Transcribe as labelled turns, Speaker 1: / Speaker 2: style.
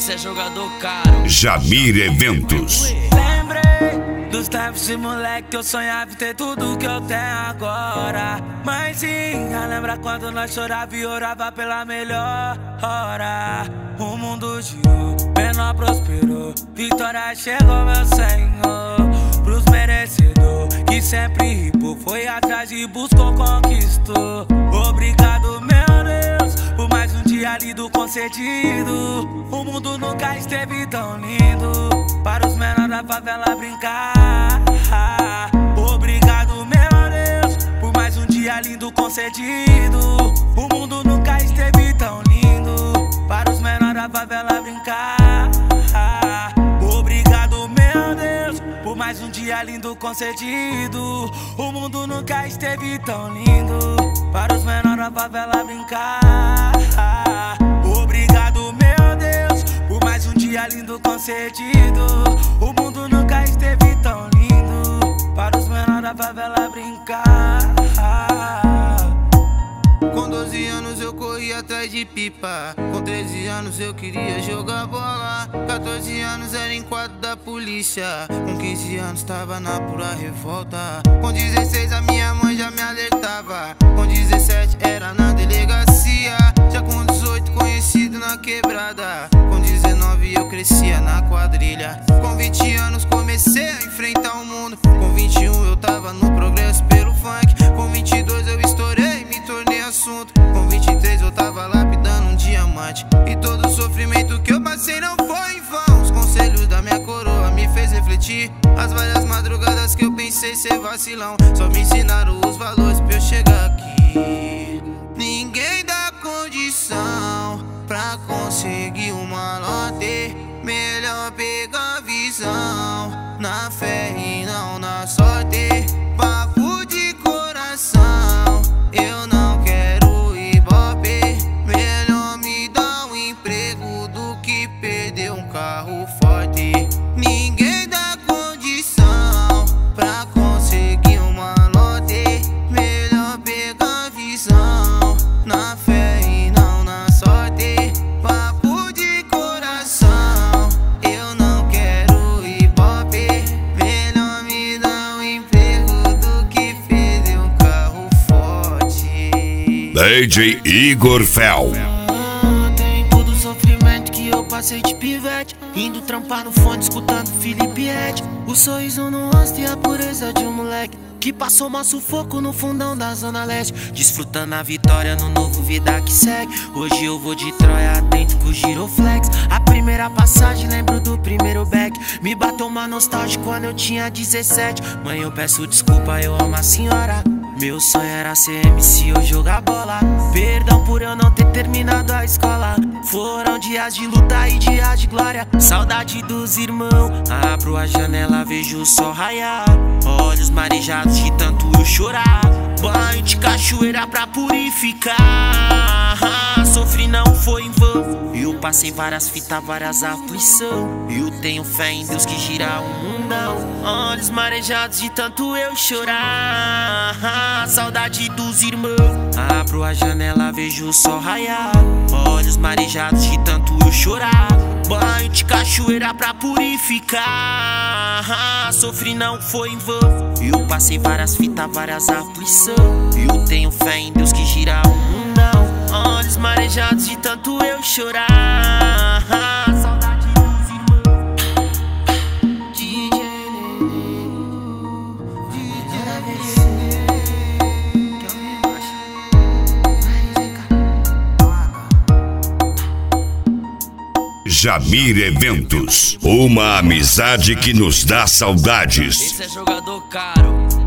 Speaker 1: Esse é jogador caro.
Speaker 2: Jamir Eventos.
Speaker 3: Lembrei dos tempos de moleque que eu sonhava em ter tudo que eu tenho agora. Mãezinha, lembra quando nós chorava e orava pela melhor hora? O mundo girou, menor prosperou, vitória chegou, meu Senhor. Pros merecedores que sempre ripou, foi atrás e buscou, conquistou. Obrigado, meu Deus, por mais um dia lido, concedido. O mundo nunca esteve tão lindo para os menores da favela brincar. Obrigado, meu Deus, por mais um dia lindo, concedido. O mundo nunca esteve tão lindo para os menores da favela brincar. Obrigado, meu Deus, por mais um dia lindo, concedido. O mundo nunca esteve tão lindo para os menores da favela brincar. Obrigado, meu Deus, por mais um dia lindo, concedido. O mundo nunca esteve tão lindo para os menores da favela brincar.
Speaker 4: Com 12 anos eu corri atrás de pipa. Com 13 anos eu queria jogar bola. 14 anos era em quadro da polícia. Com 15 anos tava na pura revolta. Com 16 a minha mãe já me alertava. Com 17 era na delegacia. Já com 18 conhecido na quebrada. Com 19 eu crescia na quadrilha. Com 20 anos comecei a enfrentar o mundo. Com 21 eu tava no progresso pelo funk. Com 22 eu estourei, me tornei assunto. Com 23 eu tava lapidando um diamante. E todo o sofrimento que eu passei não foi em vão. Os conselhos da minha coroa me fez refletir. As várias madrugadas que eu pensei ser vacilão só me ensinaram os valores pra eu chegar aqui. Ninguém dá condição pra conseguir uma lote. Melhor pegar a visão na fé e não na sorte. Papo de coração, eu não quero ibope. Melhor me dar um emprego do que perder um carro forte. Ninguém dá condição pra conseguir uma lote. Melhor pegar a visão na fé e não na sorte. Papo de coração, eu não quero ibope. Melhor me dar um emprego do que perder um carro forte.
Speaker 2: DJ Igor Fel.
Speaker 3: Tem todo o sofrimento que eu passei de pivete, indo trampar no fone, escutando Felipe Ed. O sorriso no rosto e a pureza de um moleque que passou mó sufoco no fundão da Zona Leste, desfrutando a vitória no novo vida que segue. Hoje eu vou de Troia atento com o giroflex. A primeira passagem, lembro do primeiro back. Me bateu uma nostalgia quando eu tinha 17. Mãe, eu peço desculpa, eu amo a senhora. Meu sonho era ser MC ou jogar bola. Perdão por eu não ter terminado a escola. Foram dias de luta e dias de glória. Saudade dos irmãos. Abro a janela, vejo o sol raiar. Olhos marejados de tanto eu chorar. Banho de cachoeira pra purificar. Sofri não foi em vão. Eu passei várias fitas, várias aflição. Eu tenho fé em Deus que gira o mundão. Olhos marejados de tanto eu chorar. Saudade dos irmãos. Abro a janela, vejo o sol raiar. Olhos marejados de tanto eu chorar. Banho de cachoeira pra purificar. Sofri não foi em vão. Eu passei várias fitas, várias aflição. Eu tenho fé em Deus que gira o mundão. Olhos marejados de tanto eu chorar. Saudade dos irmãos. DJ
Speaker 2: Jamir Eventos. Uma amizade que nos dá saudades.
Speaker 1: Esse é jogador caro.